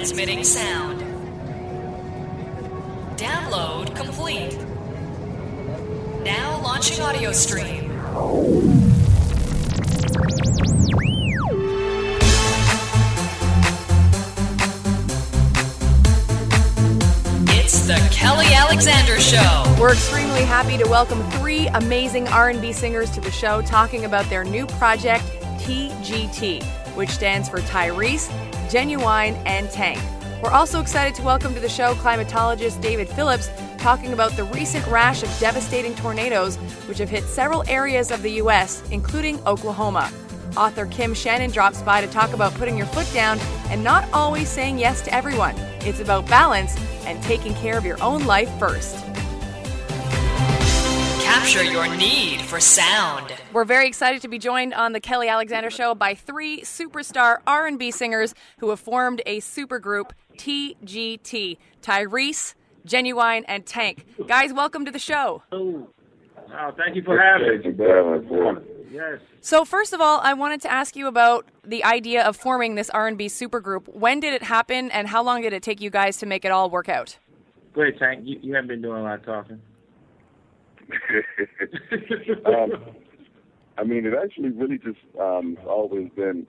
Transmitting sound. Download complete. Now launching audio stream. It's the Kelly Alexander Show. We're extremely happy to welcome three amazing R&B singers to the show talking about their new project, TGT, which stands for Tyrese, Genuine, and Tank. We're also excited to welcome to the show climatologist David Phillips, talking about the recent rash of devastating tornadoes which have hit several areas of the U.S., including Oklahoma. Author Kim Shannon drops by to talk about putting your foot down and not always saying yes to everyone. It's about balance and taking care of your own life first. Capture your need for sound. We're very excited to be joined on the Kelly Alexander Show by three superstar R&B singers who have formed a supergroup, TGT. Tyrese, Genuine, and Tank. Guys, welcome to the show. Oh, thank you for having me. Yes. So first of all, I wanted to ask you about the idea of forming this R&B supergroup. When did it happen, and how long did it take you guys to make it all work out? Great, Tank. You haven't been doing a lot of talking. I mean, it actually really just always been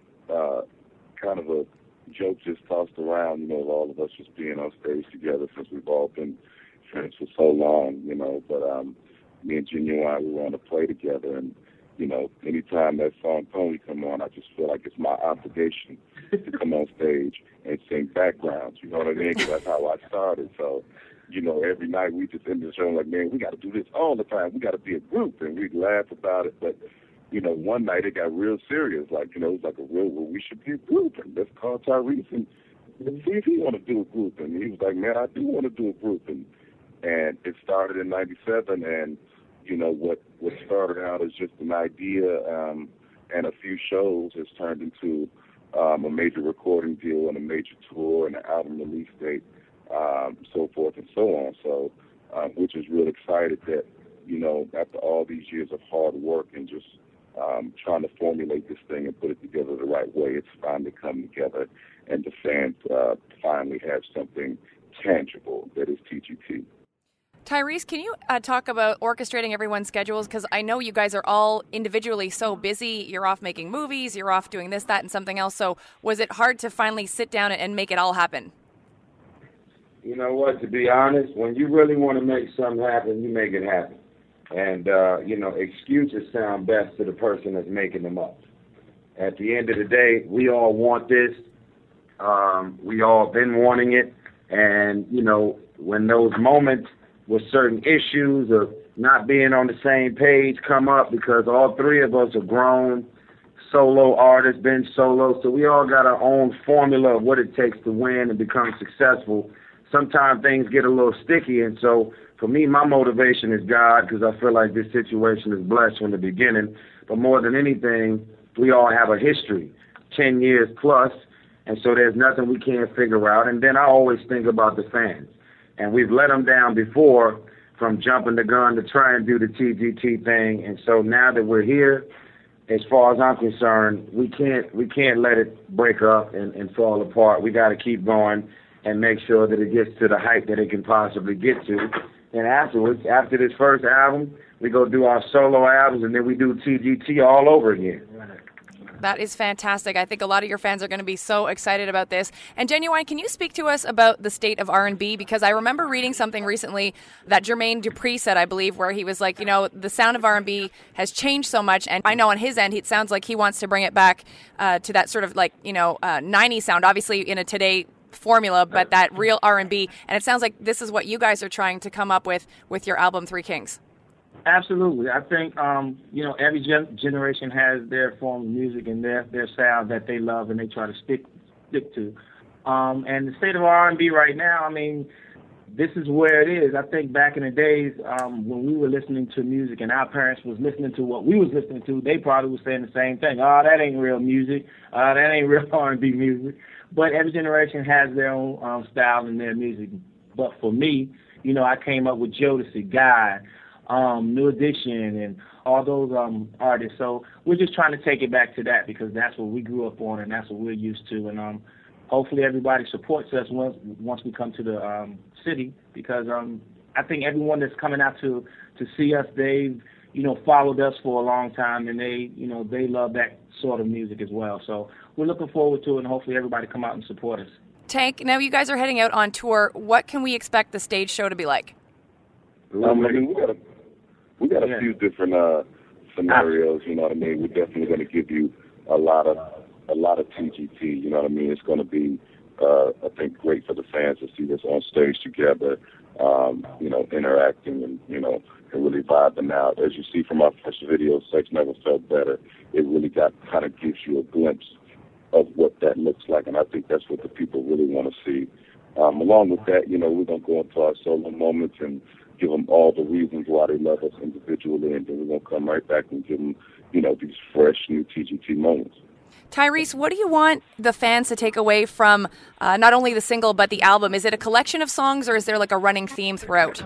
kind of a joke just tossed around, of all of us just being on stage together since we've all been friends for so long, But me and Genuine, we want to play together, and anytime that song Pony come on, I just feel like it's my obligation to come on stage and sing backgrounds. You know what I mean? Because that's how I started. So, every night we just end the show like, man, we got to do this all the time. We got to be a group, and we'd laugh about it. But, one night it got real serious. Like, it was like we should be a group, and let's call Tyrese and see if he want to do a group. And he was like, man, I do want to do a group. And it started in '97, and what started out as just an idea and a few shows has turned into a major recording deal and a major tour and an album release date, so forth and so on. So we're just real excited that, after all these years of hard work and just trying to formulate this thing and put it together the right way, it's finally come together, and the fans finally have something tangible that is TGT. Tyrese, can you talk about orchestrating everyone's schedules? Because I know you guys are all individually so busy. You're off making movies, you're off doing this, that, and something else. So was it hard to finally sit down and make it all happen? You know what, to be honest, when you really want to make something happen, you make it happen. And, excuses sound best to the person that's making them up. At the end of the day, we all want this. We all been wanting it. And, when those moments with certain issues of not being on the same page come up, because all three of us are grown solo artists, been solo, so we all got our own formula of what it takes to win and become successful. Sometimes things get a little sticky, and so for me, my motivation is God, because I feel like this situation is blessed from the beginning. But more than anything, we all have a history, 10 years plus, and so there's nothing we can't figure out. And then I always think about the fans. And we've let them down before from jumping the gun to try and do the TGT thing. And so now that we're here, as far as I'm concerned, we can't let it break up and fall apart. We got to keep going and make sure that it gets to the height that it can possibly get to. And afterwards, after this first album, we go do our solo albums, and then we do TGT all over again. That is fantastic. I think a lot of your fans are going to be so excited about this. And Genuine, can you speak to us about the state of R&B? Because I remember reading something recently that Jermaine Dupri said, I believe, where he was like, the sound of R&B has changed so much. And I know on his end, it sounds like he wants to bring it back to that sort of 90s sound, obviously in a today formula, but that real R&B. And it sounds like this is what you guys are trying to come up with your album, Three Kings. Absolutely. I think, every generation has their form of music and their sound that they love and they try to stick to. And the state of R&B right now, this is where it is. I think back in the days when we were listening to music and our parents was listening to what we was listening to, they probably was saying the same thing. Oh, that ain't real music. That ain't real R&B music. But every generation has their own style in their music. But for me, I came up with Jodeci, Guy, New Edition, and all those artists. So we're just trying to take it back to that because that's what we grew up on and that's what we're used to. And hopefully everybody supports us once we come to the city, because I think everyone that's coming out to see us, they've followed us for a long time, and they love that sort of music as well. So we're looking forward to it, and hopefully everybody come out and support us. Tank, now you guys are heading out on tour. What can we expect the stage show to be like? We got a few different scenarios. You know what I mean? We're definitely going to give you a lot of TGT. You know what I mean? It's going to be, I think, great for the fans to see us on stage together. Interacting and really vibing out. As you see from our first video, Sex Never Felt Better, it really kind of gives you a glimpse of what that looks like, and I think that's what the people really want to see. Along with that, we're going to go into our solo moments and give them all the reasons why they love us individually, and then we're going to come right back and give them, these fresh new TGT moments. Tyrese, what do you want the fans to take away from not only the single but the album? Is it a collection of songs, or is there like a running theme throughout?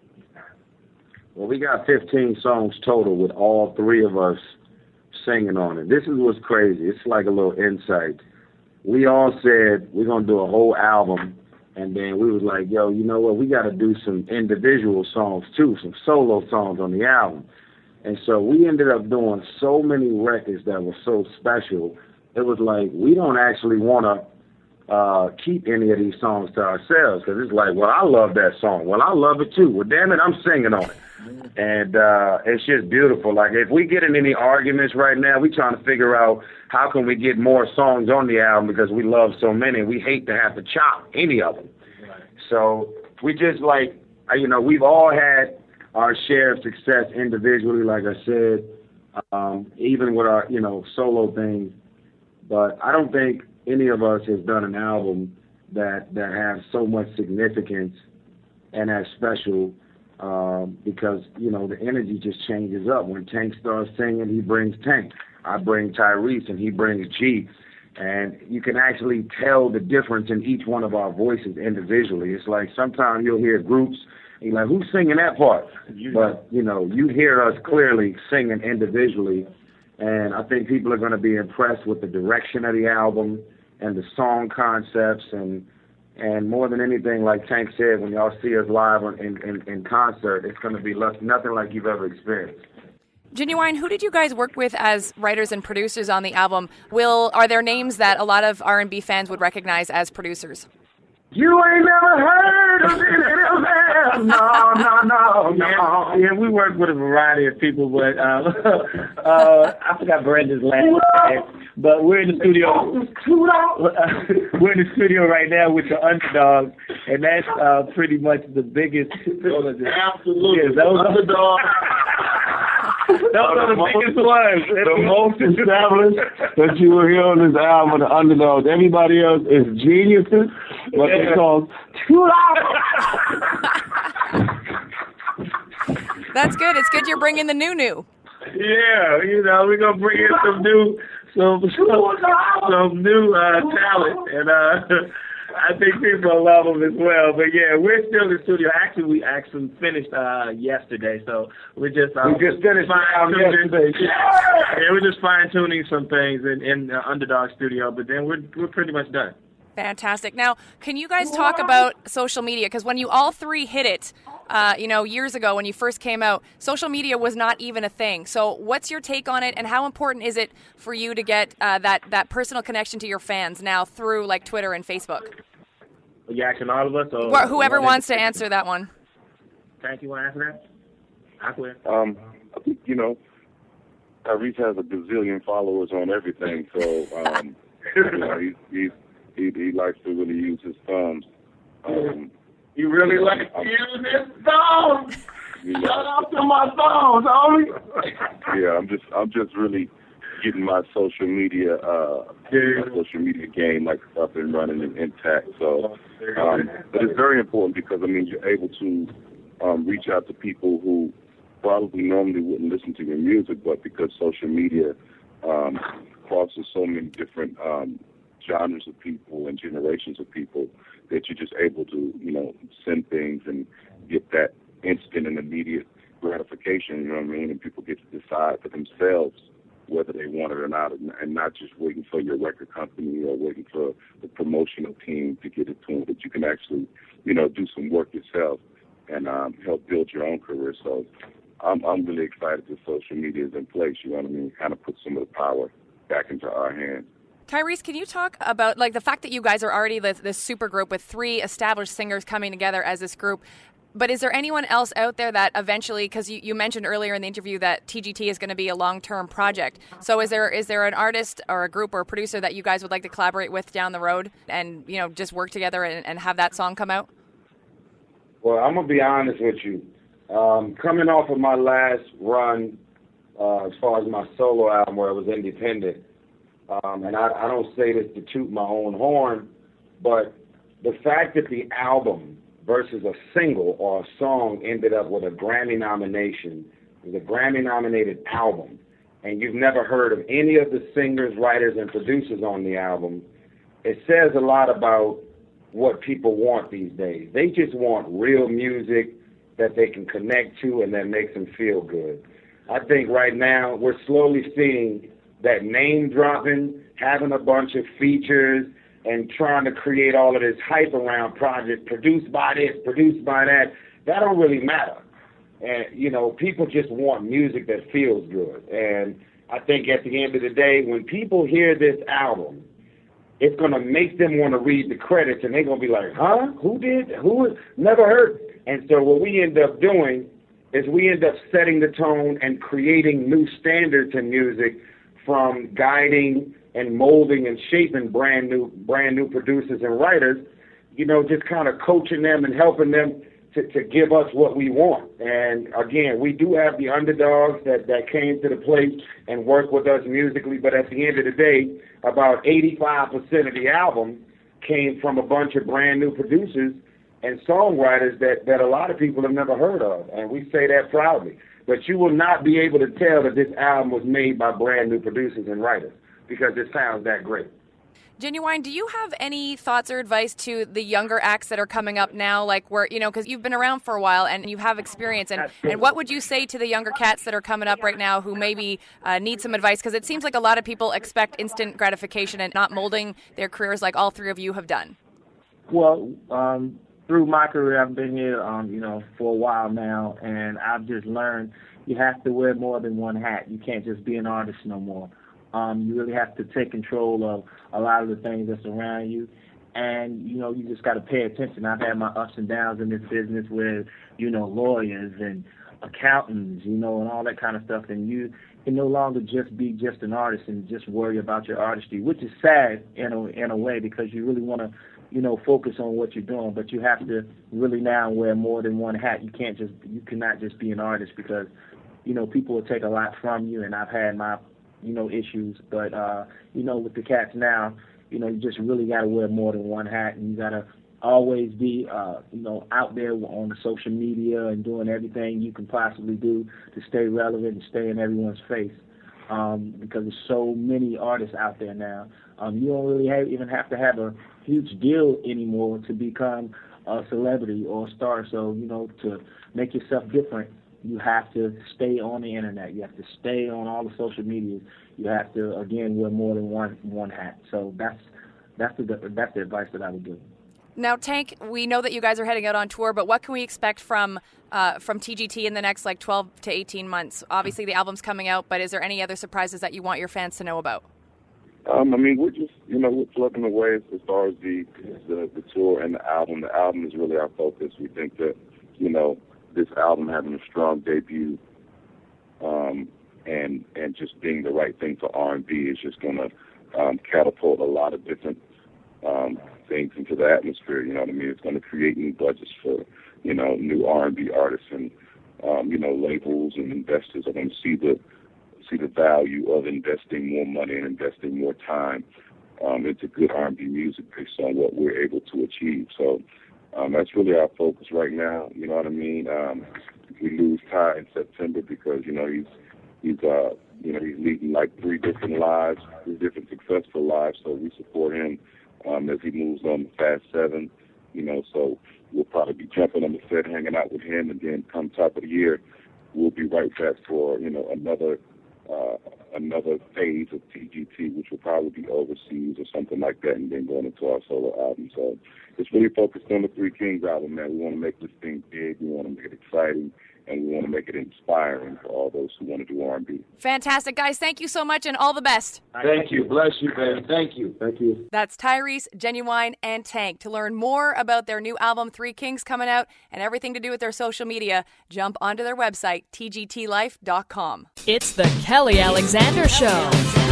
Well, we got 15 songs total with all three of us singing on it. This is what's crazy. It's like a little insight. We all said we're going to do a whole album, and then we was like, yo, you know what? We got to do some individual songs too, some solo songs on the album. And so we ended up doing so many records that were so special. It was like, we don't actually want to keep any of these songs to ourselves, because it's like, well, I love that song. Well, I love it too. Well, damn it, I'm singing on it. And it's just beautiful. Like, if we get in any arguments right now, we trying to figure out how can we get more songs on the album, because we love so many. We hate to have to chop any of them. Right. So we just we've all had our share of success individually, like I said, even with our, solo thing. But I don't think any of us has done an album that has so much significance and as special, because, the energy just changes up. When Tank starts singing, he brings Tank. I bring Tyrese, and he brings G. And you can actually tell the difference in each one of our voices individually. It's like sometimes you'll hear groups, and you're like, who's singing that part? But, you hear us clearly singing individually. And I think people are going to be impressed with the direction of the album and the song concepts, and more than anything, like Tank said, when y'all see us live in concert, it's going to be nothing like you've ever experienced. Genuine, who did you guys work with as writers and producers on the album? Are there names that a lot of R&B fans would recognize as producers? You ain't never heard of it. No. Yeah, we work with a variety of people, but I forgot Brenda's last name. But we're in the studio. We're in the studio right now with the Underdogs, and that's pretty much the biggest. Absolutely, yeah, Underdogs. Those are the biggest ones. The most established that you will hear on this album, the Underdogs. Everybody else is geniuses, but they're called $2. That's good. It's good you're bringing the new. Yeah, we're gonna bring in some new talent, and I think people will love them as well. But yeah, we're still in the studio. Actually, we finished yesterday, so we just finished yesterday. Yeah, we're just fine tuning some things in the Underdog studio, but then we're pretty much done. Fantastic. Now, can you guys talk about social media? Because when you all three hit it, years ago when you first came out, social media was not even a thing. So what's your take on it, and how important is it for you to get that personal connection to your fans now through like Twitter and Facebook? Are you asking all of us? Or whoever wants to answer that one. Thank you. Want to answer that? I quit. I think, Tyrese has a gazillion followers on everything, so he likes to really use his thumbs. You really like to use his thumbs? Shout out to my thumbs, homie. Yeah, I'm just really getting my social media game up and running and intact. So, but it's very important because you're able to reach out to people who probably normally wouldn't listen to your music, but because social media crosses so many different genres of people and generations of people, that you're just able to, send things and get that instant and immediate gratification, and people get to decide for themselves whether they want it or not, and not just waiting for your record company or waiting for the promotional team to get it to them, but you can actually, do some work yourself and help build your own career. So I'm really excited that social media is in place, you know what I mean, kind of put some of the power back into our hands. Tyrese, can you talk about the fact that you guys are already this super group with 3 established singers coming together as this group? But is there anyone else out there that eventually, because you mentioned earlier in the interview that TGT is going to be a long-term project. So is there an artist or a group or a producer that you guys would like to collaborate with down the road and, just work together and have that song come out? Well, I'm going to be honest with you. Coming off of my last run, as far as my solo album where I was independent, and I don't say this to toot my own horn, but the fact that the album versus a single or a song ended up with a Grammy nomination, it was a Grammy-nominated album, and you've never heard of any of the singers, writers, and producers on the album, it says a lot about what people want these days. They just want real music that they can connect to and that makes them feel good. I think right now we're slowly seeing that name dropping, having a bunch of features, and trying to create all of this hype around projects, produced by this, produced by that. That don't really matter. And, people just want music that feels good. And I think at the end of the day, when people hear this album, it's going to make them want to read the credits, and they're going to be like, huh? Who did? Who? Never heard. And so what we end up doing is we end up setting the tone and creating new standards in music, from guiding and molding and shaping brand new producers and writers, just kind of coaching them and helping them to give us what we want. And again, we do have the underdogs that came to the plate and work with us musically, but at the end of the day, about 85% of the album came from a bunch of brand new producers and songwriters that a lot of people have never heard of, and we say that proudly. But you will not be able to tell that this album was made by brand new producers and writers because it sounds that great. Genuine, do you have any thoughts or advice to the younger acts that are coming up now, because you've been around for a while and you have experience, and what would you say to the younger cats that are coming up right now who maybe need some advice? Because it seems like a lot of people expect instant gratification and not molding their careers like all 3 of you have done. Well, through my career, I've been here, for a while now, and I've just learned you have to wear more than one hat. You can't just be an artist no more. You really have to take control of a lot of the things that's around you, and, you just got to pay attention. I've had my ups and downs in this business with, lawyers and accountants, and all that kind of stuff, and you can no longer just be just an artist and just worry about your artistry, which is sad in a way because you really want to, focus on what you're doing, but you have to really now wear more than one hat. You cannot just be an artist because, people will take a lot from you, and I've had my, issues, but, with the cats now, you just really got to wear more than one hat, and you got to always be, out there on the social media and doing everything you can possibly do to stay relevant and stay in everyone's face, because there's so many artists out there now. You don't really even have to have a huge deal anymore to become a celebrity or a star. So, to make yourself different, you have to stay on the internet. You have to stay on all the social media. You have to, again, wear more than one hat. So that's the advice that I would give. Now, Tank, we know that you guys are heading out on tour, but what can we expect from TGT in the next 12 to 18 months? Obviously, the album's coming out, but is there any other surprises that you want your fans to know about? We're just, we're plugging away as far as the tour and the album. The album is really our focus. We think that, this album having a strong debut, and just being the right thing for R&B is just going to catapult a lot of different things into the atmosphere. You know what I mean? It's going to create new budgets for, new R&B artists and, labels and investors are going to see the value of investing more money and investing more time into good R&B music based on what we're able to achieve. So that's really our focus right now. You know what I mean? We lose Ty in September because he's leading 3 different lives, 3 different successful lives. So we support him as he moves on to Fast 7. So we'll probably be jumping on the set, hanging out with him, and then come top of the year, we'll be right back for another another phase of TGT, which will probably be overseas or something like that, and then going into our solo album. So it's really focused on the Three Kings album, man. We want to make this thing big. We want to make it exciting. And we want to make it inspiring for all those who want to do R&B. Fantastic, guys. Thank you so much, and all the best. Thank you. Bless you, baby. Thank you. Thank you. That's Tyrese, Genuine, and Tank. To learn more about their new album, Three Kings, coming out, and everything to do with their social media, jump onto their website, tgtlife.com. It's the Kelly Alexander Show.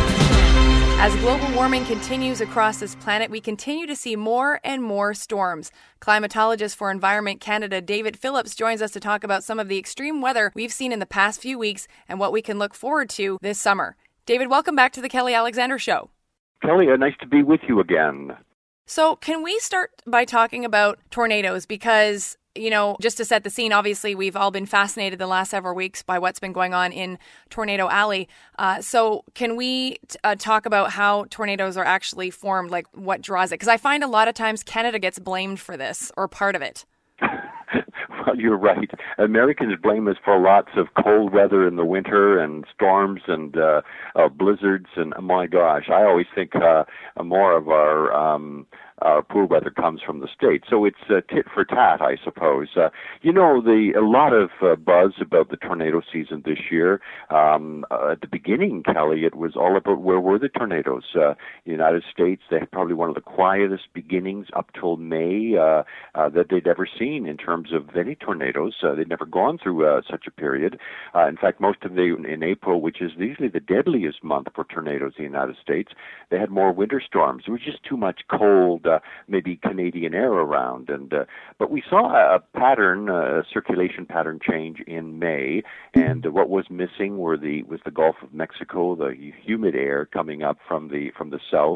As global warming continues across this planet, we continue to see more and more storms. Climatologist for Environment Canada, David Phillips, joins us to talk about some of the extreme weather we've seen in the past few weeks and what we can look forward to this summer. David, welcome back to the Kelly Alexander Show. Kelly, nice to be with you again. So can we start by talking about tornadoes? Because, you know, just to set the scene, obviously we've all been fascinated the last several weeks by what's been going on in Tornado Alley. So can we talk about how tornadoes are actually formed, like what draws it? Because I find a lot of times Canada gets blamed for this, or part of it. Well, you're right. Americans blame us for lots of cold weather in the winter and storms and blizzards. And my gosh, I always think more of our poor weather comes from the States. So it's tit for tat, I suppose. You know, a lot of buzz about the tornado season this year. At the beginning, Kelly, it was all about where were the tornadoes. The United States, they had probably one of the quietest beginnings up till May that they'd ever seen in terms of any tornadoes. They'd never gone through such a period. In fact, most of in April, which is usually the deadliest month for tornadoes in the United States, they had more winter storms. There was just too much cold, maybe Canadian air around. But we saw a pattern, a circulation pattern change in May, and what was missing was the Gulf of Mexico, the humid air coming up from the south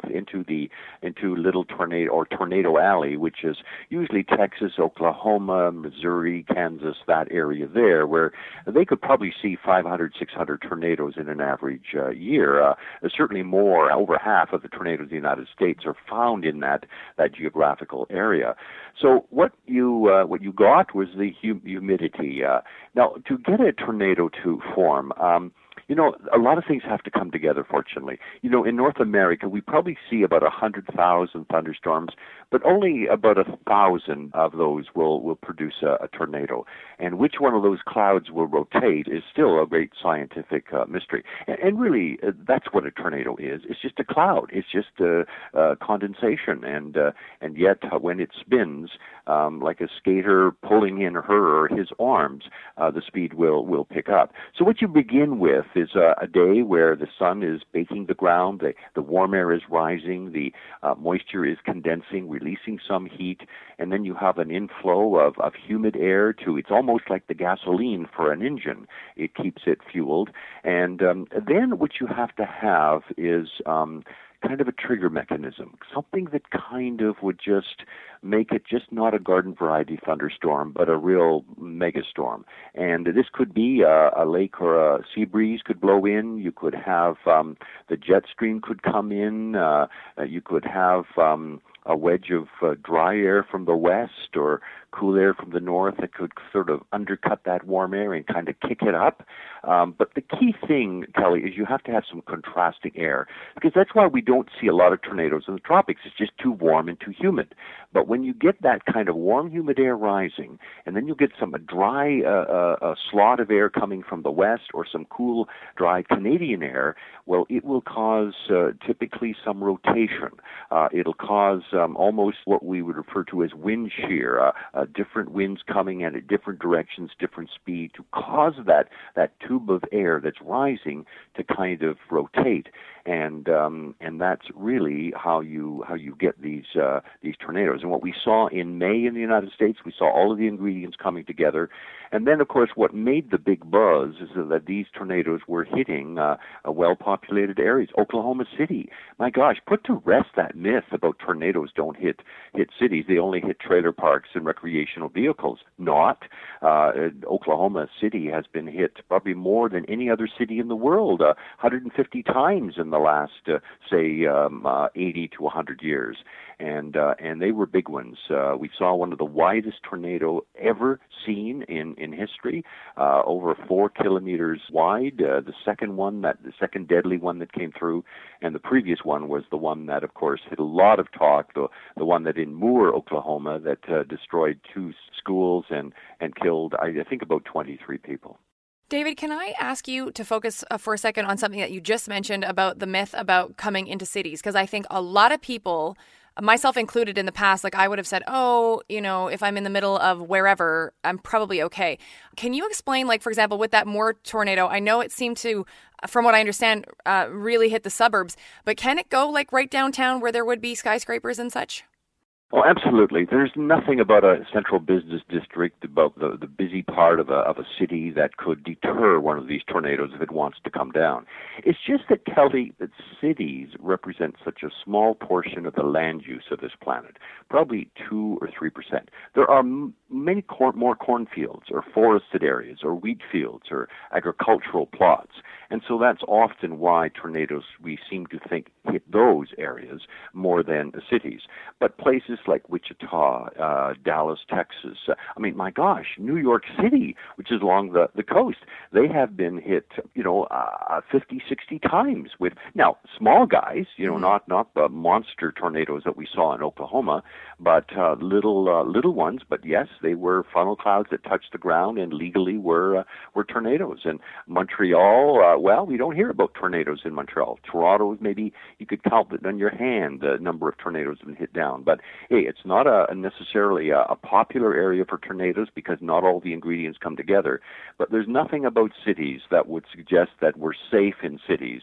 into Little Tornado or Tornado Alley, which is usually Texas, Oklahoma, Missouri, Kansas, that area there, where they could probably see 500, 600 tornadoes in an average year. Certainly more, over half of the tornadoes in the United States are found in that geographical area. So what you got was the humidity. Now, to get a tornado to form, you know, a lot of things have to come together, fortunately. You know, in North America, we probably see about 100,000 thunderstorms, but only about 1,000 of those will produce a tornado. And which one of those clouds will rotate is still a great scientific mystery. And really, that's what a tornado is. It's just a cloud. It's just condensation. And yet, when it spins, like a skater pulling in her or his arms, the speed will pick up. So what you begin with is a day where the sun is baking the ground, the warm air is rising, the moisture is condensing, releasing some heat, and then you have an inflow of humid air it's almost like the gasoline for an engine. It keeps it fueled. And then what you have to have is kind of a trigger mechanism, something that kind of would just make it just not a garden variety thunderstorm, but a real megastorm. And this could be a lake or a sea breeze could blow in. You could have the jet stream could come in. You could have a wedge of dry air from the west or cool air from the north that could sort of undercut that warm air and kind of kick it up. But the key thing, Kelly, is you have to have some contrasting air, because that's why we don't see a lot of tornadoes in the tropics. It's just too warm and too humid. But when you get that kind of warm, humid air rising, and then you get some dry slot of air coming from the west or some cool, dry Canadian air, well, it will cause typically some rotation. It'll cause almost what we would refer to as wind shear, different winds coming in at different directions, different speed, to cause that tube of air that's rising to kind of rotate. And that's really how you get these tornadoes. And what we saw in May in the United States, we saw all of the ingredients coming together. And then, of course, what made the big buzz is that these tornadoes were hitting well-populated areas. Oklahoma City, my gosh, put to rest that myth about tornadoes don't hit cities. They only hit trailer parks and recreational vehicles. Not. Oklahoma City has been hit probably more than any other city in the world, 150 times in the last, say, 80 to 100 years. And they were big ones. We saw one of the widest tornado ever seen in history, over 4 kilometers wide. The second deadly one that came through, and the previous one was the one that, of course, hit a lot of talk. The one that in Moore, Oklahoma, that destroyed 2 schools and killed, I think, about 23 people. David, can I ask you to focus for a second on something that you just mentioned about the myth about coming into cities? Because I think a lot of people, myself included in the past, like I would have said, oh, if I'm in the middle of wherever, I'm probably okay. Can you explain, like, for example, with that Moore tornado, I know it seemed to, from what I understand, really hit the suburbs, but can it go like right downtown where there would be skyscrapers and such? Oh, absolutely. There's nothing about a central business district, about the busy part of a city that could deter one of these tornadoes if it wants to come down. It's just that, Kelly, that cities represent such a small portion of the land use of this planet, probably 2 or 3%. There are many more cornfields or forested areas or wheat fields or agricultural plots. And so that's often why tornadoes, we seem to think, hit those areas more than the cities. But places like Wichita, Dallas, Texas, my gosh, New York City, which is along the coast, they have been hit, 50, 60 times with, now, small guys, not the monster tornadoes that we saw in Oklahoma, but little ones. But yes, they were funnel clouds that touched the ground and legally were tornadoes. And Montreal, we don't hear about tornadoes in Montreal. Toronto, maybe you could count it on your hand, the number of tornadoes that have been hit down. But hey, it's not necessarily a popular area for tornadoes because not all the ingredients come together. But there's nothing about cities that would suggest that we're safe in cities.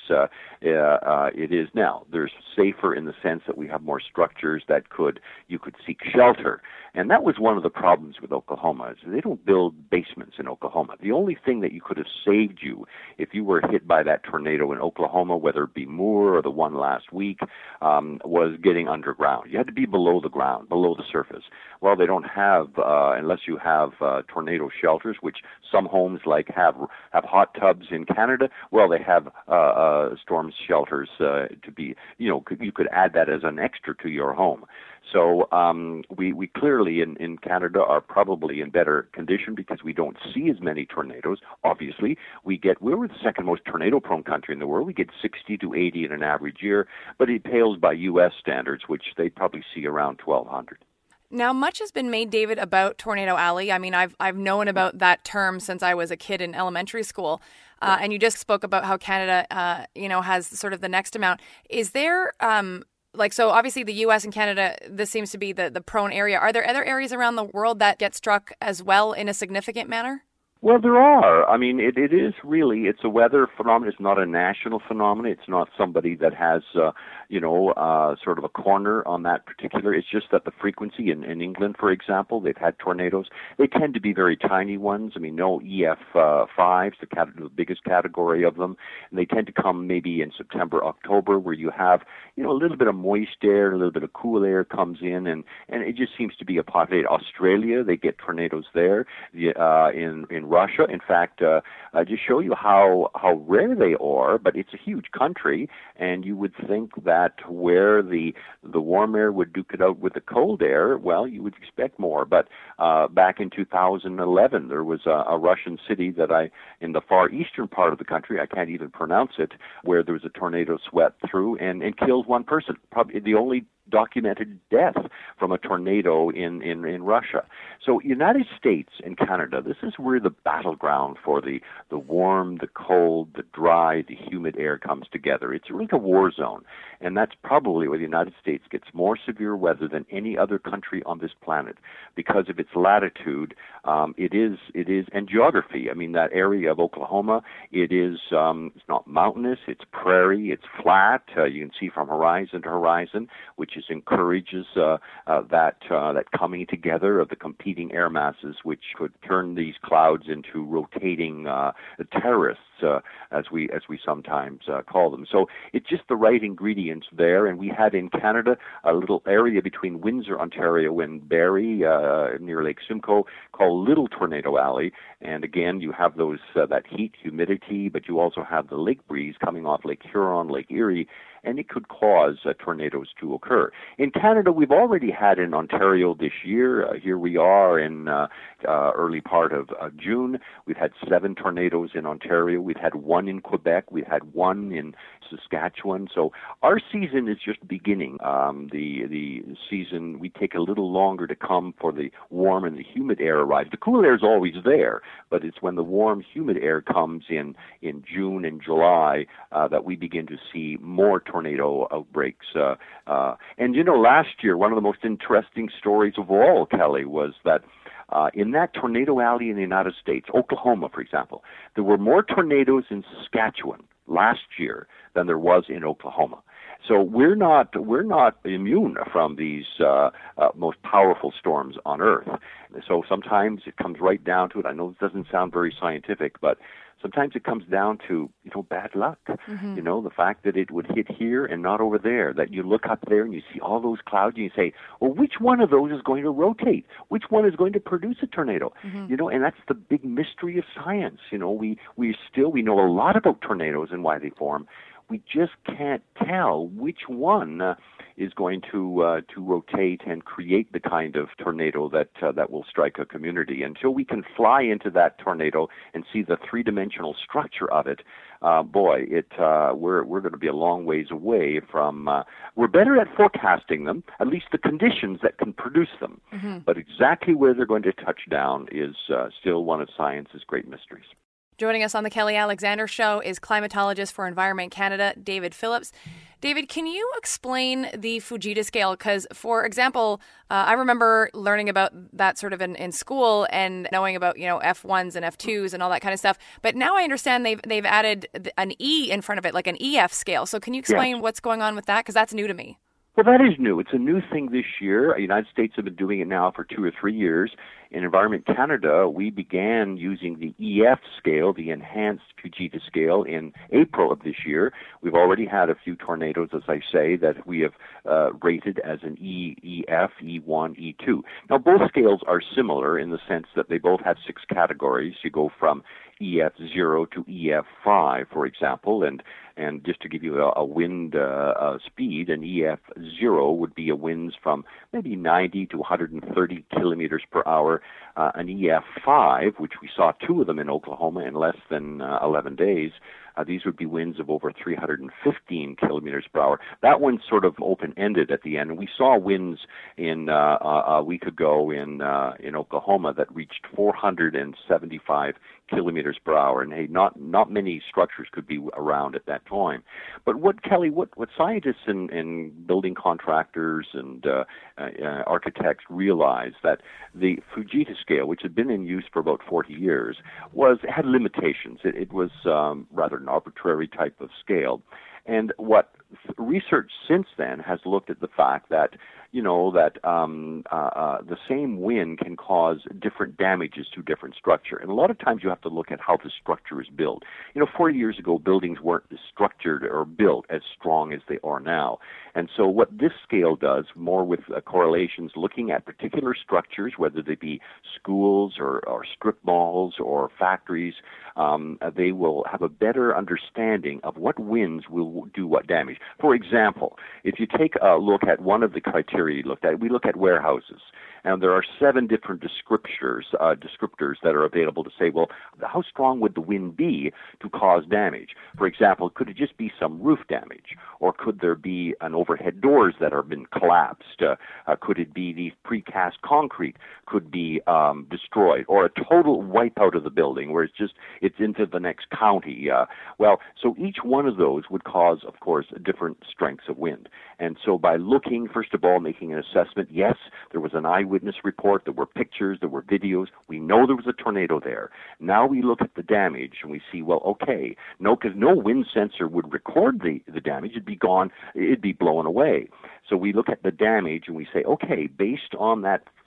It is now. There's safer in the sense that we have more structures that you could seek shelter. And that was one of the problems with Oklahoma, is they don't build basements in Oklahoma. The only thing that you could have saved you if you were hit by that tornado in Oklahoma, whether it be Moore or the one last week, was getting underground. You had to be below the ground, below the surface. Well, they don't have, unless you have tornado shelters, which some homes have hot tubs in Canada. Well, they have storm shelters to be, you could add that as an extra to your home. So we clearly in Canada are probably in better condition because we don't see as many tornadoes. Obviously, we're the second most tornado-prone country in the world. We get 60 to 80 in an average year, but it pales by U.S. standards, which they probably see around 1,200. Now, much has been made, David, about Tornado Alley. I mean, I've known about that term since I was a kid in elementary school. And you just spoke about how Canada, has sort of the next amount. Is there, so obviously the U.S. and Canada, this seems to be the prone area. Are there other areas around the world that get struck as well in a significant manner? Well, there are. I mean, it is really, it's a weather phenomenon. It's not a national phenomenon. It's not somebody that has, sort of a corner on that particular. It's just that the frequency in England, for example, they've had tornadoes. They tend to be very tiny ones. I mean, no EF5s, the biggest category of them. And they tend to come maybe in September, October, where you have, a little bit of moist air, a little bit of cool air comes in, and it just seems to be a populated. Australia, they get tornadoes there. In Russia, in fact, I just show you how rare they are, but it's a huge country, and you would think that where the warm air would duke it out with the cold air, well, you would expect more. But back in 2011, there was a Russian city in the far eastern part of the country, I can't even pronounce it, where there was a tornado swept through and killed one person, probably the only documented death from a tornado in Russia. So United States and Canada, this is where the battleground for the warm, the cold, the dry, the humid air comes together. It's like a war zone. And that's probably where the United States gets more severe weather than any other country on this planet because of its latitude. It is, and geography. I mean, that area of Oklahoma, it's not mountainous, it's prairie, it's flat. You can see from horizon to horizon, which encourages that coming together of the competing air masses, which could turn these clouds into rotating terrorists as we sometimes call them. So it's just the right ingredients there. And we had in Canada a little area between Windsor, Ontario, and Barrie, near Lake Simcoe, called Little Tornado Alley. And again, you have those that heat, humidity, but you also have the lake breeze coming off Lake Huron, Lake Erie, and it could cause tornadoes to occur. In Canada, we've already had in Ontario this year. Here we are in early part of June. We've had 7 tornadoes in Ontario. We've had 1 in Quebec. We've had 1 in Saskatchewan. So our season is just beginning. The season, we take a little longer to come for the warm and the humid air arrives. The cool air is always there, but it's when the warm, humid air comes in June and July that we begin to see more tornado outbreaks. And last year, one of the most interesting stories of all, Kelly, was that in that tornado alley in the United States, Oklahoma, for example, there were more tornadoes in Saskatchewan last year than there was in Oklahoma. So we're not immune from these most powerful storms on Earth. So sometimes it comes right down to it. I know this doesn't sound very scientific, but sometimes it comes down to, bad luck. Mm-hmm. The fact that it would hit here and not over there, that you look up there and you see all those clouds and you say, well, which one of those is going to rotate? Which one is going to produce a tornado? Mm-hmm. And that's the big mystery of science. We know a lot about tornadoes and why they form. We just can't tell which one is going to rotate and create the kind of tornado that will strike a community. Until we can fly into that tornado and see the three-dimensional structure of it, we're going to be a long ways away from. We're better at forecasting them, at least the conditions that can produce them. Mm-hmm. But exactly where they're going to touch down is still one of science's great mysteries. Joining us on the Kelly Alexander Show is climatologist for Environment Canada, David Phillips. David, can you explain the Fujita scale? Because, for example, I remember learning about that sort of in school and knowing about, F1s and F2s and all that kind of stuff. But now I understand they've added an E in front of it, like an EF scale. So can you explain what's going on with that? Because that's new to me. Well, that is new. It's a new thing this year. The United States have been doing it now for 2 or 3 years. In Environment Canada, we began using the EF scale, the Enhanced Fujita scale, in April of this year. We've already had a few tornadoes, as I say, that we have rated as an EF, E1, E2. Now, both scales are similar in the sense that they both have 6 categories. You go from EF0 to EF5, for example, and just to give you a wind speed, an EF0 would be a winds from maybe 90 to 130 kilometers per hour. An EF5, which we saw 2 of them in Oklahoma in less than 11 days, these would be winds of over 315 kilometers per hour. That one's sort of open-ended at the end. And we saw winds in a week ago in Oklahoma that reached 475 kilometers per hour. And hey, not many structures could be around at that time. But what scientists and building contractors and architects realized that the Fujita scale, which had been in use for about 40 years, had limitations. It was rather an arbitrary type of scale. And what research since then has looked at the fact that, the same wind can cause different damages to different structure. And a lot of times you have to look at how the structure is built. 40 years ago, buildings weren't structured or built as strong as they are now. And so what this scale does, more with correlations, looking at particular structures, whether they be schools or strip malls or factories, they will have a better understanding of what winds will do what damage. For example, if you take a look at one of the criteria you looked at, we look at warehouses, and there are 7 different descriptors that are available to say, well, how strong would the wind be to cause damage? For example, could it just be some roof damage, or could there be an overhead doors that have been collapsed? Could it be the precast concrete could be destroyed, or a total wipeout of the building where it's into the next county? So each one of those would cause, of course, different strengths of wind. And so by looking, first of all, making an assessment, yes, there was an eyewitness report, there were pictures, there were videos, we know there was a tornado there. Now we look at the damage and we see, because no wind sensor would record the damage, it'd be gone, it'd be blown away. So we look at the damage and we say, okay, based on that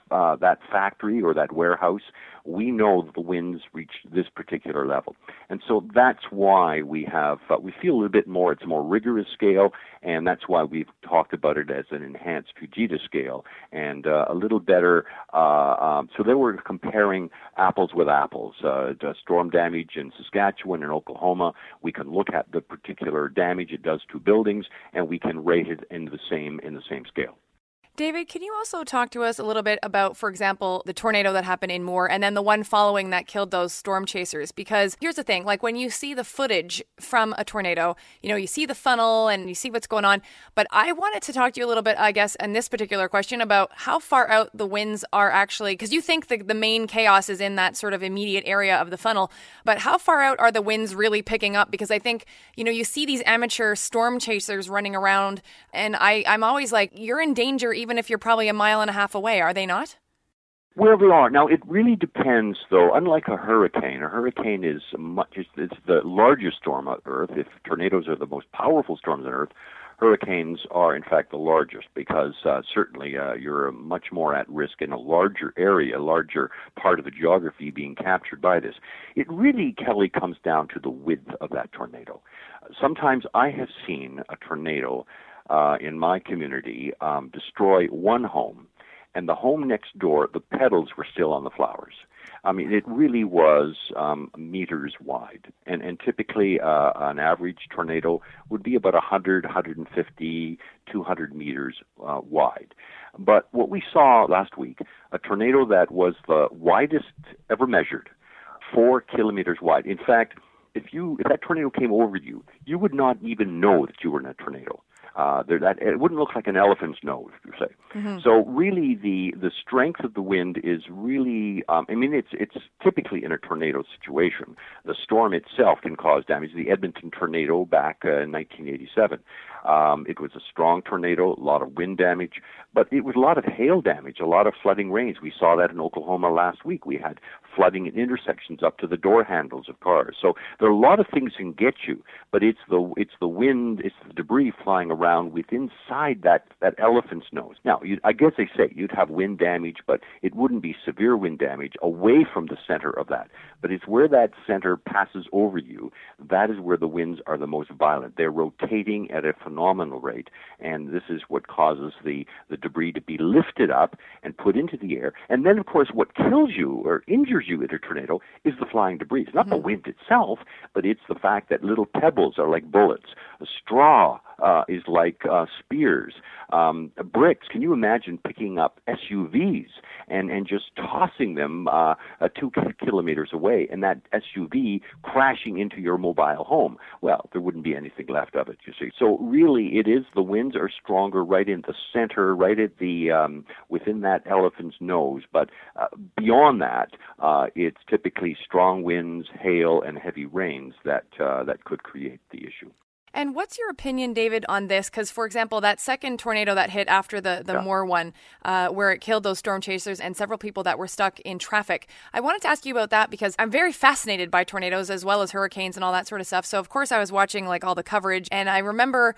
that factory or that warehouse, we know the winds reach this particular level. And so that's why we feel a little bit more, it's a more rigorous scale, and that's why we've talked about it as an enhanced Fujita scale, and a little better, so then we're comparing apples with apples. The storm damage in Saskatchewan and Oklahoma, we can look at the particular damage it does to buildings, and we can rate it in the same scale. David, can you also talk to us a little bit about, for example, the tornado that happened in Moore and then the one following that killed those storm chasers? Because here's the thing, like when you see the footage from a tornado, you see the funnel and you see what's going on. But I wanted to talk to you a little bit, I guess, in this particular question about how far out the winds are actually, because you think the main chaos is in that sort of immediate area of the funnel, but how far out are the winds really picking up? Because I think, you see these amateur storm chasers running around, and I'm always like, you're in danger even if you're probably a mile and a half away, are they not? Well, they are. Now, it really depends, though. Unlike a hurricane is it's the largest storm on Earth. If tornadoes are the most powerful storms on Earth, hurricanes are, in fact, the largest because certainly you're much more at risk in a larger area, a larger part of the geography being captured by this. It really, Kelly, comes down to the width of that tornado. Sometimes I have seen a tornado in my community destroy one home, and the home next door, the petals were still on the flowers. I mean, it really was meters wide, and typically an average tornado would be about 100, 150, 200 meters wide. But what we saw last week, a tornado that was the widest ever measured, 4 kilometers wide. In fact, if that tornado came over you, you would not even know that you were in a tornado. It wouldn't look like an elephant's nose, you say. Mm-hmm. So really, the strength of the wind is really. It's typically in a tornado situation. The storm itself can cause damage. The Edmonton tornado back in 1987. It was a strong tornado, a lot of wind damage, but it was a lot of hail damage, a lot of flooding rains. We saw that in Oklahoma last week. We had flooding in intersections up to the door handles of cars. So there are a lot of things that can get you, but it's the wind, it's the debris flying around inside that elephant's nose. Now, I guess they say you'd have wind damage, but it wouldn't be severe wind damage away from the center of that. But it's where that center passes over you, that is where the winds are the most violent. They're rotating at a phenomenal rate, and this is what causes the debris to be lifted up and put into the air. And then, of course, what kills you or injures you in a tornado is the flying debris. It's not the wind itself, but it's the fact that little pebbles are like bullets. A straw is like spears. Bricks. Can you imagine picking up SUVs and just tossing them 2 kilometers away, and that SUV crashing into your mobile home? Well, there wouldn't be anything left of it, you see. So really, it is the winds are stronger right in the center, right at the within that elephant's nose. But beyond that, it's typically strong winds, hail, and heavy rains that could create the issue. And what's your opinion, David, on this? Because, for example, that second tornado that hit after the Moore one, where it killed those storm chasers and several people that were stuck in traffic. I wanted to ask you about that because I'm very fascinated by tornadoes as well as hurricanes and all that sort of stuff. So, of course, I was watching like all the coverage. And I remember,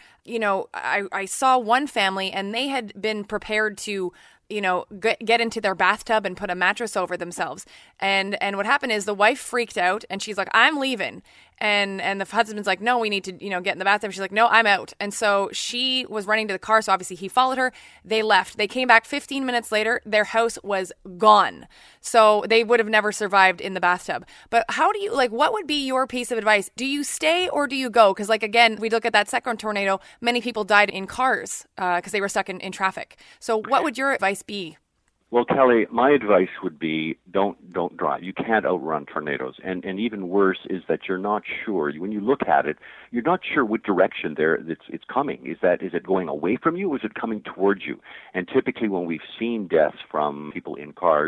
I saw one family and they had been prepared to get into their bathtub and put a mattress over themselves. And what happened is the wife freaked out and she's like, I'm leaving. And the husband's like, no, we need to, get in the bathtub. She's like, no, I'm out. And so she was running to the car. So obviously he followed her. They left. They came back 15 minutes later. Their house was gone. So they would have never survived in the bathtub. But how do you, what would be your piece of advice? Do you stay or do you go? Because again, we look at that second tornado, many people died in cars because they were stuck in traffic. So what would your advice be? Well, Kelly, my advice would be don't drive. You can't outrun tornadoes. And even worse is that you're not sure. When you look at it, you're not sure what direction it's coming. Is it going away from you or is it coming towards you? And typically when we've seen deaths from people in cars,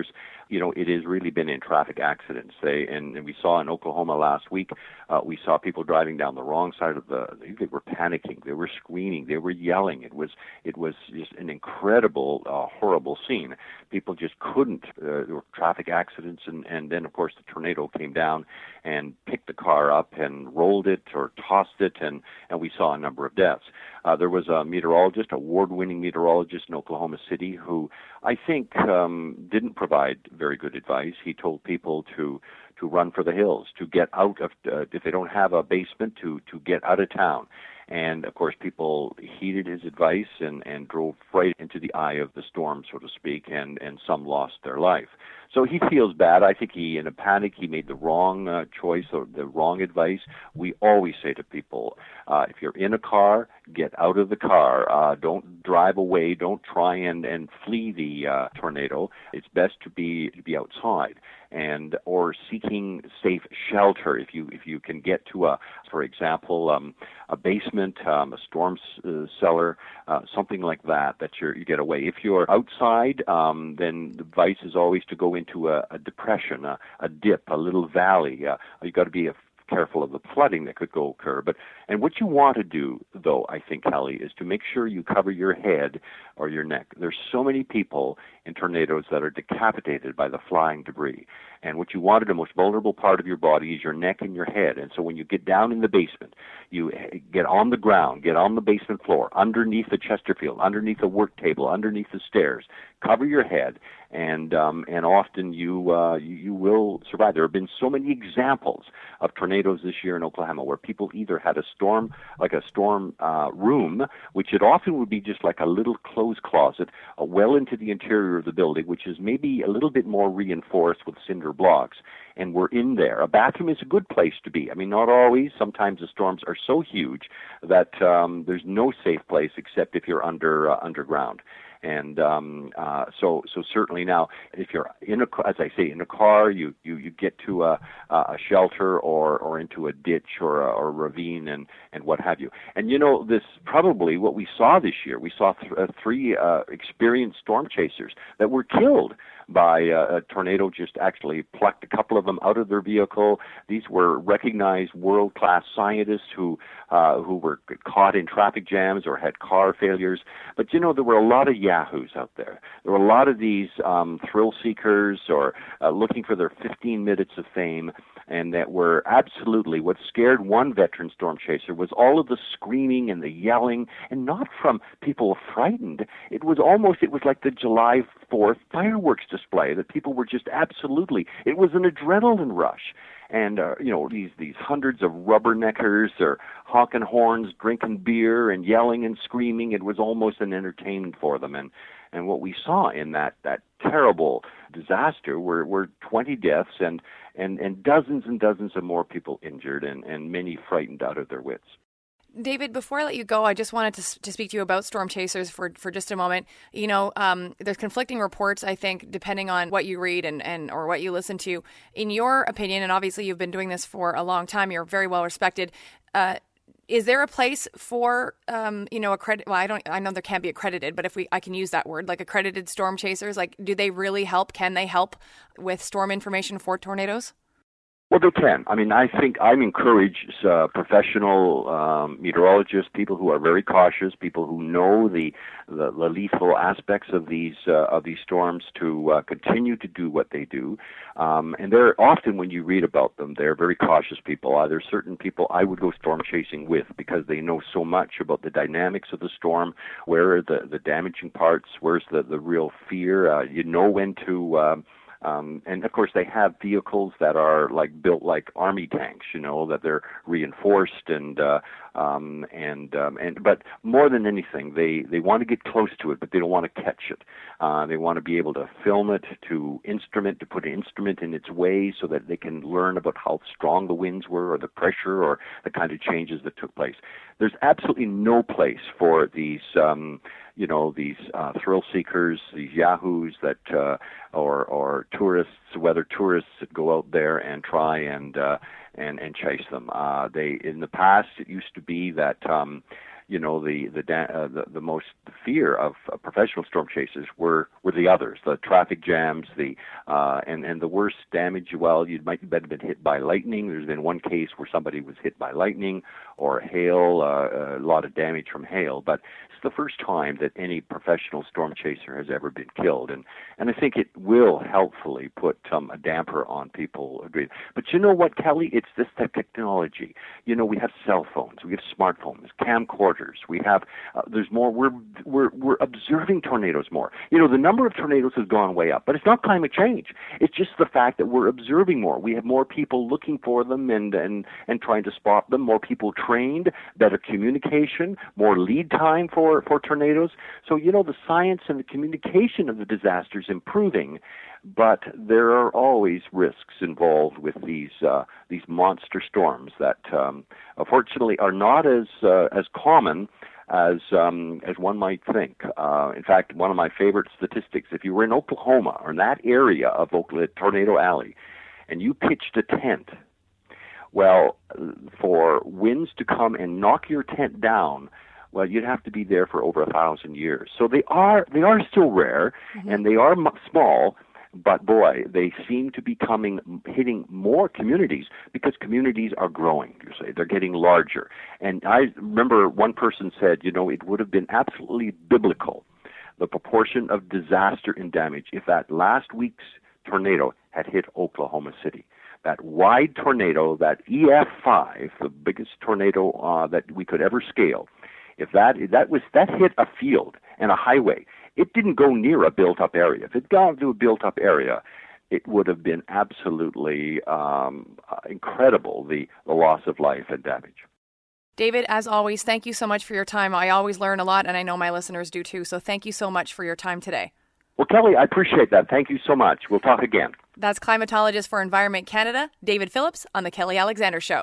it has really been in traffic accidents. And we saw in Oklahoma last week, we saw people driving down the wrong side of they were panicking, they were screaming, they were yelling. It was just an incredible, horrible scene. People just couldn't. There were traffic accidents, and then of course the tornado came down and picked the car up and rolled it or tossed it, and we saw a number of deaths. There was a meteorologist, award-winning meteorologist in Oklahoma City, who I think didn't provide very good advice. He told people to run for the hills, to get out of, if they don't have a basement, to get out of town. And, of course, people heeded his advice and drove right into the eye of the storm, so to speak, and some lost their life. So he feels bad. I think in a panic, he made the wrong choice or the wrong advice. We always say to people, if you're in a car, get out of the car. Don't drive away. Don't try and flee the tornado. It's best to be outside or seeking safe shelter. If you can get to for example, a basement, a storm cellar, something like that you get away. If you're outside, then the advice is always to go into a depression, a dip, a little valley. You got to be careful of the flooding that could occur. And what you want to do, though, I think, Kelly, is to make sure you cover your head or your neck. There's so many people in tornadoes that are decapitated by the flying debris. And what you want, the most vulnerable part of your body is your neck and your head. And so when you get down in the basement, you get on the ground, get on the basement floor, underneath the Chesterfield, underneath the work table, underneath the stairs, cover your head, and often you will survive. There have been so many examples of tornadoes this year in Oklahoma where people either had a storm room, which it often would be just like a little clothes closet, well into the interior of the building, which is maybe a little bit more reinforced with cinder blocks, and we're in there. A bathroom is a good place to be. I mean, not always. Sometimes the storms are so huge that there's no safe place except if you're underground. And so certainly now, if you're in a car, you get to a shelter or into a ditch or a ravine and what have you. And this probably what we saw this year. We saw three experienced storm chasers that were killed by a tornado. Just actually plucked a couple of them out of their vehicle. These were recognized world-class scientists who were caught in traffic jams or had car failures. But there were a lot of yahoos out there. There were a lot of these thrill seekers or looking for their 15 minutes of fame, and that were absolutely what scared one veteran storm chaser was all of the screaming and the yelling, and not from people frightened. It was like the July 4th fireworks display that people were just absolutely. It was an adrenaline rush. And, these hundreds of rubberneckers or honking horns, drinking beer and yelling and screaming, it was almost an entertainment for them. And what we saw in that terrible disaster were 20 deaths and dozens and dozens of more people injured and many frightened out of their wits. David, before I let you go, I just wanted to speak to you about storm chasers for just a moment. There's conflicting reports, I think, depending on what you read and or what you listen to. In your opinion, and obviously you've been doing this for a long time, you're very well respected. Is there a place for, accredited? Well, I know there can't be accredited, but I can use that word, like accredited storm chasers. Like, do they really help? Can they help with storm information for tornadoes? Well, they can. I mean, I think I'm encouraged professional meteorologists, people who are very cautious, people who know the lethal aspects of these storms to continue to do what they do. And they're often, when you read about them, they're very cautious people. There's certain people I would go storm chasing with because they know so much about the dynamics of the storm, where are the damaging parts, where's the real fear. When to... and of course, they have vehicles that are built like army tanks, that they're reinforced but more than anything, they want to get close to it, but they don't want to catch it. They want to be able to film it, to put an instrument in its way so that they can learn about how strong the winds were or the pressure or the kind of changes that took place. There's absolutely no place for these thrill seekers, these yahoos that or tourists, weather tourists that go out there and try and chase them. In the past, it used to be that the most fear of professional storm chasers were the others, the traffic jams, and the worst damage. Well, you might have been hit by lightning. There's been one case where somebody was hit by lightning or hail, a lot of damage from hail, but it's the first time that any professional storm chaser has ever been killed, and I think it will helpfully put a damper on people. But you know what, Kelly? It's this technology. We have cell phones, we have smartphones, camcorders. We have there's more. We're observing tornadoes more. The number of tornadoes has gone way up, but it's not climate change. It's just the fact that we're observing more. We have more people looking for them and trying to spot them. More people trained, better communication, more lead time for tornadoes. So the science and the communication of the disaster is improving. But there are always risks involved with these monster storms that, fortunately, are not as common as one might think. In fact, one of my favorite statistics: if you were in Oklahoma or in that area of Tornado Alley, and you pitched a tent, well, for winds to come and knock your tent down, well, you'd have to be there for over 1,000 years. So they are still rare, and they are small. But boy, they seem to be hitting more communities because communities are growing. You say they're getting larger. And I remember one person said, it would have been absolutely biblical, the proportion of disaster and damage, if that last week's tornado had hit Oklahoma City. That wide tornado, that EF5, the biggest tornado that we could ever scale, if that hit a field and a highway, it didn't go near a built-up area. If it got to a built-up area, it would have been absolutely incredible, the loss of life and damage. David, as always, thank you so much for your time. I always learn a lot, and I know my listeners do too. So thank you so much for your time today. Well, Kelly, I appreciate that. Thank you so much. We'll talk again. That's climatologist for Environment Canada, David Phillips, on The Kelly Alexander Show.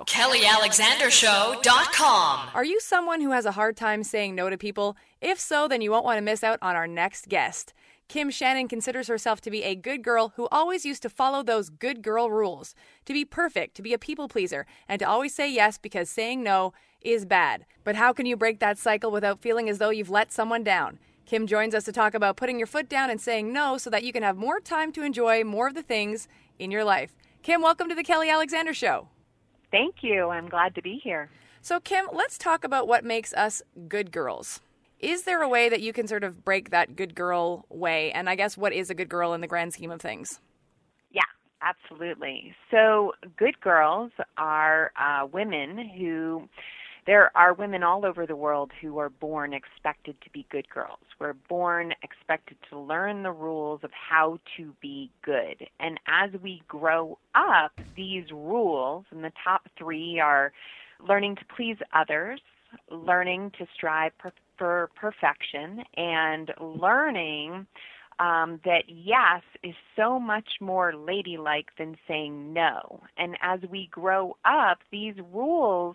KellyAlexanderShow.com. Are you someone who has a hard time saying no to people? If so, then you won't want to miss out on our next guest. Kim Shannon considers herself to be a good girl who always used to follow those good girl rules. To be perfect, to be a people pleaser, and to always say yes because saying no is bad. But how can you break that cycle without feeling as though you've let someone down? Kim joins us to talk about putting your foot down and saying no so that you can have more time to enjoy more of the things in your life. Kim, welcome to the Kelly Alexander Show. Thank you. I'm glad to be here. So, Kim, let's talk about what makes us good girls. Is there a way that you can sort of break that good girl way? And I guess what is a good girl in the grand scheme of things? Yeah, absolutely. So good girls are women who... There are women all over the world who are born expected to be good girls. We're born expected to learn the rules of how to be good. And as we grow up, these rules, and the top three are learning to please others, learning to strive for perfection, and learning that yes is so much more ladylike than saying no. And as we grow up, these rules,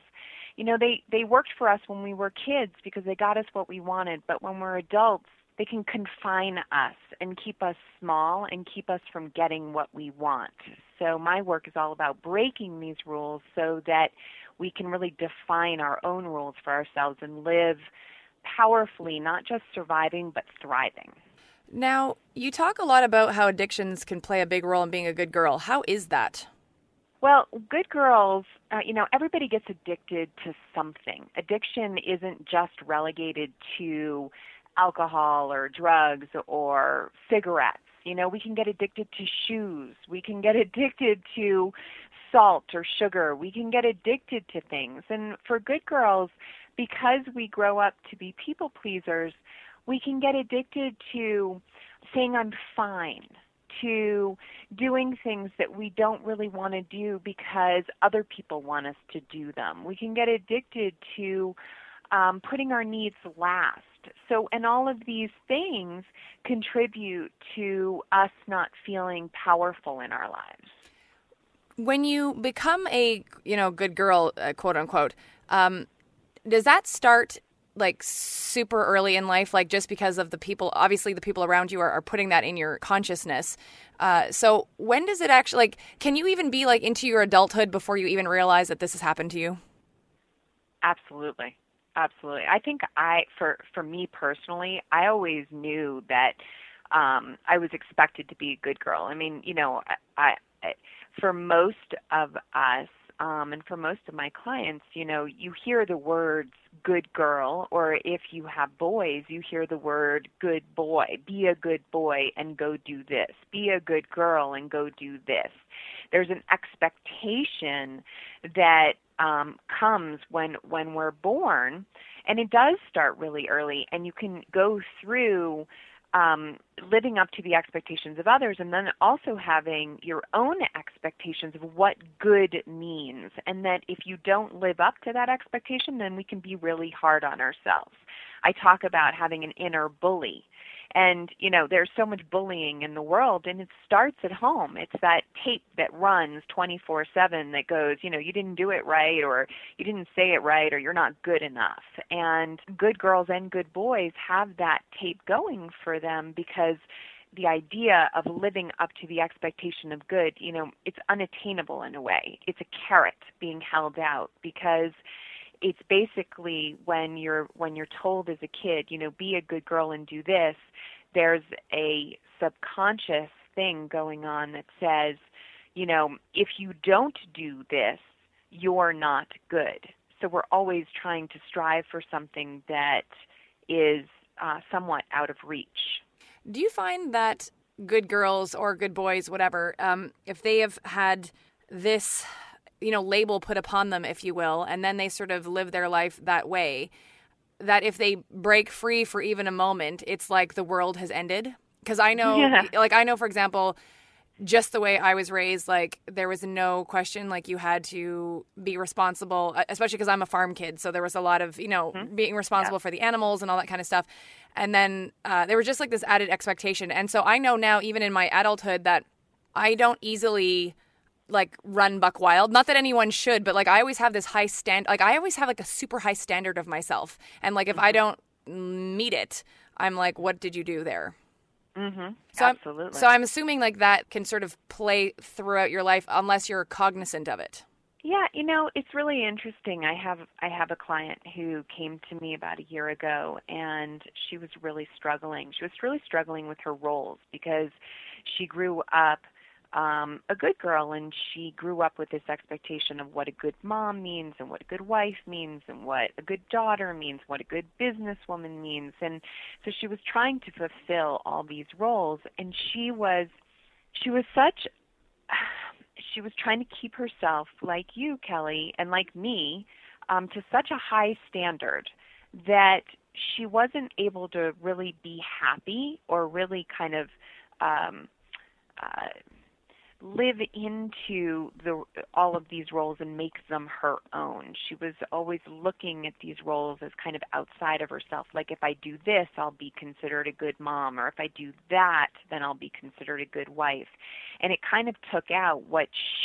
they worked for us when we were kids because they got us what we wanted. But when we're adults, they can confine us and keep us small and keep us from getting what we want. So my work is all about breaking these rules so that we can really define our own rules for ourselves and live powerfully, not just surviving, but thriving. Now, you talk a lot about how addictions can play a big role in being a good girl. How is that? Well, good girls, everybody gets addicted to something. Addiction isn't just relegated to alcohol or drugs or cigarettes. We can get addicted to shoes. We can get addicted to salt or sugar. We can get addicted to things. And for good girls, because we grow up to be people pleasers, we can get addicted to saying I'm fine, to doing things that we don't really want to do because other people want us to do them. We can get addicted to putting our needs last. So, and all of these things contribute to us not feeling powerful in our lives. When you become a, good girl, quote unquote, does that start like super early in life, like just because of the people, obviously the people around you are putting that in your consciousness. So when does it actually, can you even be into your adulthood before you even realize that this has happened to you? Absolutely. Absolutely. I think for me personally, I always knew that I was expected to be a good girl. I mean, I for most of us, and for most of my clients, you hear the words good girl, or if you have boys, you hear the word good boy. Be a good boy and go do this. Be a good girl and go do this. There's an expectation that comes when we're born, and it does start really early, and you can go through living up to the expectations of others, and then also having your own expectations of what good means, and that if you don't live up to that expectation, then we can be really hard on ourselves. I talk about having an inner bully. And, there's so much bullying in the world, and it starts at home. It's that tape that runs 24/7 that goes, you didn't do it right, or you didn't say it right, or you're not good enough. And good girls and good boys have that tape going for them because the idea of living up to the expectation of good, it's unattainable in a way. It's a carrot being held out because it's basically when you're told as a kid, be a good girl and do this, there's a subconscious thing going on that says, if you don't do this, you're not good. So we're always trying to strive for something that is somewhat out of reach. Do you find that good girls or good boys, whatever, if they have had this label put upon them, if you will, and then they sort of live their life that way, that if they break free for even a moment, it's like the world has ended? Because I know, for example, just the way I was raised, like there was no question, like you had to be responsible, especially because I'm a farm kid. So there was a lot of, being responsible for the animals and all that kind of stuff. And then there was just like this added expectation. And so I know now, even in my adulthood, that I don't easily like run buck wild. Not that anyone should, but like I always have this high I always have like a super high standard of myself. And like if I don't meet it, I'm like, what did you do there? Mm-hmm. So absolutely. So I'm assuming like that can sort of play throughout your life unless you're cognizant of it. Yeah, it's really interesting. I have a client who came to me about a year ago, and she was really struggling. She was really struggling with her roles because she grew up a good girl, and she grew up with this expectation of what a good mom means and what a good wife means and what a good daughter means, what a good businesswoman means. And so she was trying to fulfill all these roles, and she was trying to keep herself, like you, Kelly, and like me, to such a high standard that she wasn't able to really be happy or really kind of live into all of these roles and make them her own. She was always looking at these roles as kind of outside of herself. Like, if I do this, I'll be considered a good mom, or if I do that, then I'll be considered a good wife. And it kind of took out who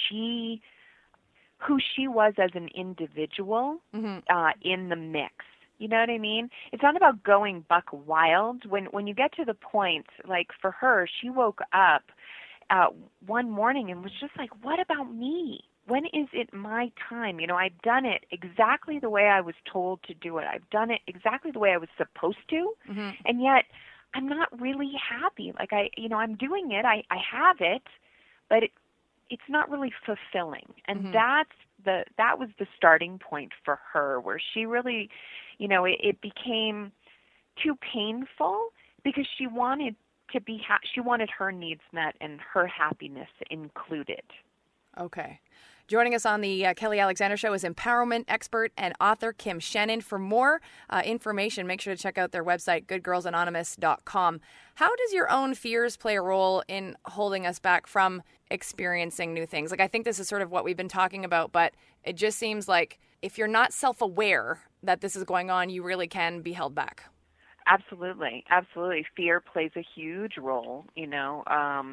she was as an individual in the mix. You know what I mean? It's not about going buck wild. When you get to the point, like for her, she woke up one morning and was just like, what about me? When is it my time? I've done it exactly the way I was told to do it. I've done it exactly the way I was supposed to. Mm-hmm. And yet I'm not really happy. Like I'm doing it. I have it, but it's not really fulfilling. And that was the starting point for her, where she really, it became too painful because she wanted to be she wanted her needs met and her happiness included. Okay. Joining us on the Kelly Alexander Show is empowerment expert and author Kim Shannon. For more information, make sure to check out their website, goodgirlsanonymous.com. How does your own fears play a role in holding us back from experiencing new things? Like, I think this is sort of what we've been talking about, but it just seems like if you're not self-aware that this is going on, you really can be held back. Absolutely. Absolutely. Fear plays a huge role,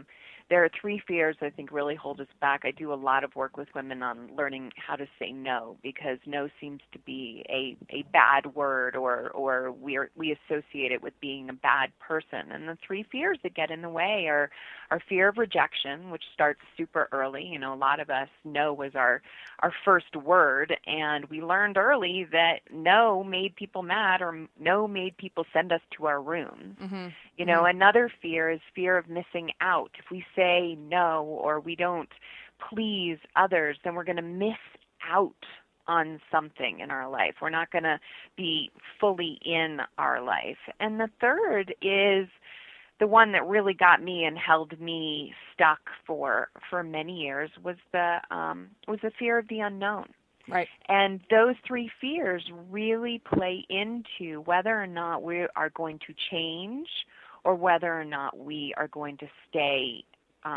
there are 3 fears I think really hold us back. I do a lot of work with women on learning how to say no, because no seems to be a bad word, or we associate it with being a bad person. And the 3 fears that get in the way are fear of rejection, which starts super early. You know, a lot of us, no was our first word, and we learned early that no made people mad, or no made people send us to our rooms. Mm-hmm. You know, another fear is fear of missing out. If we say no or we don't please others, then we're going to miss out on something in our life. We're not going to be fully in our life. And the third is the one that really got me and held me stuck for many years was the fear of the unknown. Right. And those 3 fears really play into whether or not we are going to change, or whether or not we are going to stay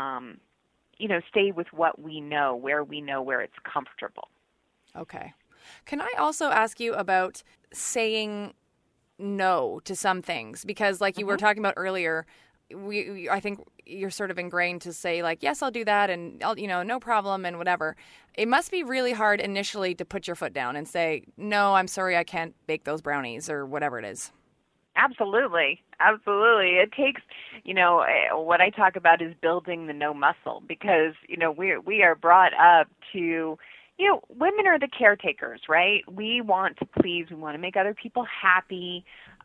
with what we know, where it's comfortable. Okay. Can I also ask you about saying no to some things? Because like you were talking about earlier, I think you're sort of ingrained to say like, yes, I'll do that, and I'll, no problem and whatever. It must be really hard initially to put your foot down and say, no, I'm sorry, I can't bake those brownies or whatever it is. Absolutely. It takes, what I talk about is building the no muscle, because, we are brought up to, women are the caretakers, right? We want to please, we want to make other people happy,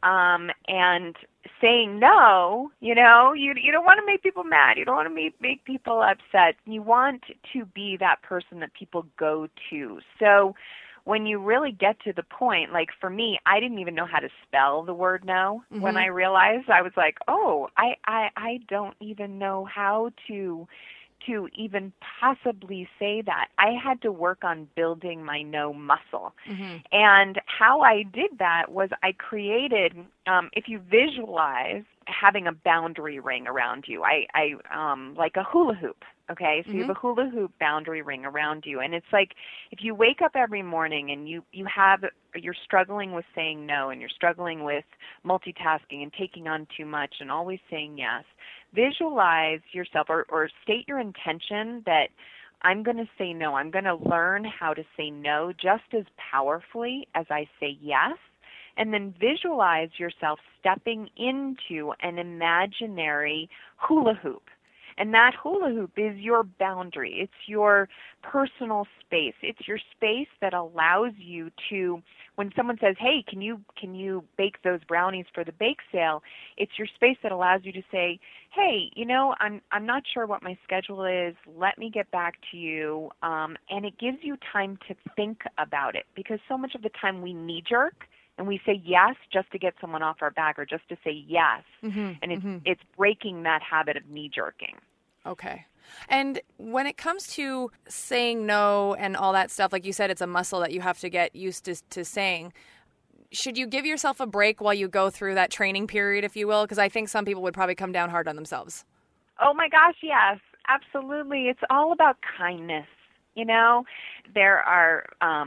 and saying no, you don't want to make people mad. You don't want to make people upset. You want to be that person that people go to. So when you really get to the point, like for me, I didn't even know how to spell the word no. Mm-hmm. When I realized, I was like, oh, I don't even know how to even possibly say that. I had to work on building my no muscle. Mm-hmm. And how I did that was I created, if you visualize having a boundary ring around you, I like a hula hoop. Okay, so you have a hula hoop boundary ring around you, and it's like if you wake up every morning and you're struggling with saying no, and you're struggling with multitasking and taking on too much and always saying yes, visualize yourself or state your intention that I'm going to say no. I'm going to learn how to say no just as powerfully as I say yes. And then visualize yourself stepping into an imaginary hula hoop. And that hula hoop is your boundary. It's your personal space. It's your space that allows you to, when someone says, hey, can you bake those brownies for the bake sale? It's your space that allows you to say, hey, I'm not sure what my schedule is. Let me get back to you. And it gives you time to think about it, because so much of the time we knee jerk. And we say yes just to get someone off our back, or just to say yes. Mm-hmm, and it's breaking that habit of knee-jerking. Okay. And when it comes to saying no and all that stuff, like you said, it's a muscle that you have to get used to saying. Should you give yourself a break while you go through that training period, if you will? Because I think some people would probably come down hard on themselves. Oh, my gosh, yes. Absolutely. It's all about kindness. There are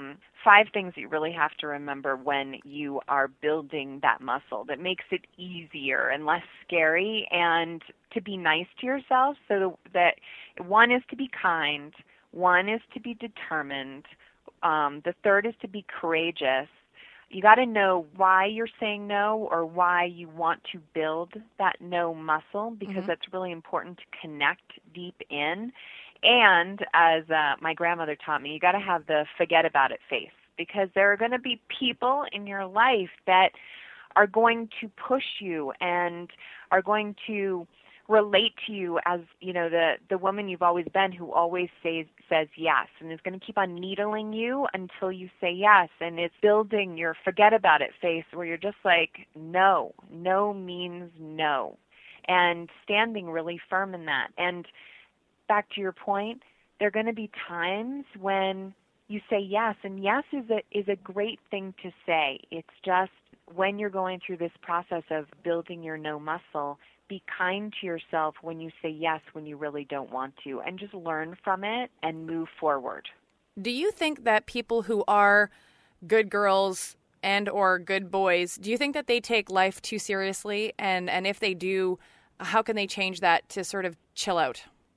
5 things that you really have to remember when you are building that muscle that makes it easier and less scary, and to be nice to yourself. So that 1 is to be kind, 1 is to be determined, the 3rd is to be courageous. You got to know why you're saying no, or why you want to build that no muscle, because that's really important to connect deep in. And as my grandmother taught me, you got to have the forget about it face, because there are going to be people in your life that are going to push you and are going to relate to you as, the woman you've always been, who always says yes, and is going to keep on needling you until you say yes. And it's building your forget about it face, where you're just like, no means no, and standing really firm in that. And back to your point, there are going to be times when you say yes, and yes is a great thing to say. It's just when you're going through this process of building your no muscle, be kind to yourself when you say yes when you really don't want to, and just learn from it and move forward. Do you think that people who are good girls and or good boys, do you think that they take life too seriously? And if they do, how can they change that to sort of chill out?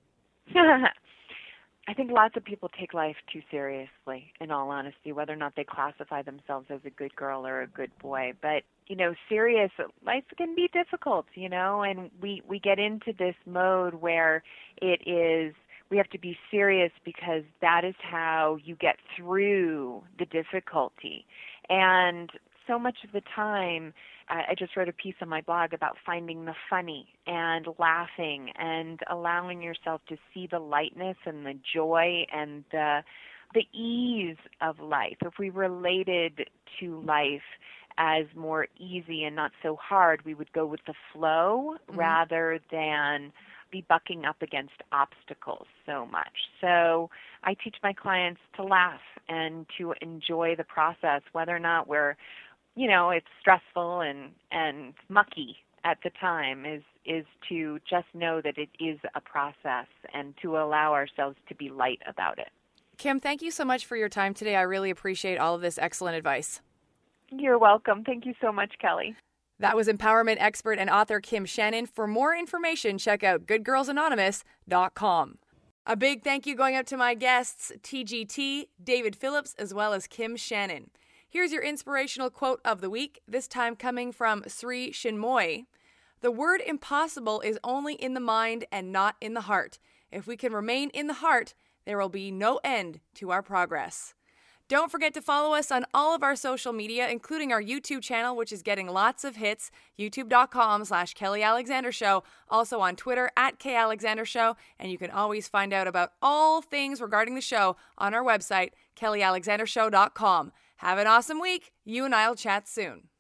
I think lots of people take life too seriously, in all honesty, whether or not they classify themselves as a good girl or a good boy. But, serious life can be difficult, and we get into this mode where we have to be serious because that is how you get through the difficulty. And so much of the time, I just wrote a piece on my blog about finding the funny and laughing and allowing yourself to see the lightness and the joy and the ease of life. If we related to life as more easy and not so hard, we would go with the flow rather than be bucking up against obstacles so much. So I teach my clients to laugh and to enjoy the process, whether or not it's stressful and mucky at the time, is to just know that it is a process and to allow ourselves to be light about it. Kim, thank you so much for your time today. I really appreciate all of this excellent advice. You're welcome. Thank you so much, Kelly. That was empowerment expert and author Kim Shannon. For more information, check out goodgirlsanonymous.com. A big thank you going out to my guests, TGT, David Phillips, as well as Kim Shannon. Here's your inspirational quote of the week, this time coming from Sri Chinmoy. The word impossible is only in the mind and not in the heart. If we can remain in the heart, there will be no end to our progress. Don't forget to follow us on all of our social media, including our YouTube channel, which is getting lots of hits, youtube.com/Kelly Alexander Show, also on Twitter @KAlexanderShow, and you can always find out about all things regarding the show on our website, KellyAlexanderShow.com. Have an awesome week. You and I will chat soon.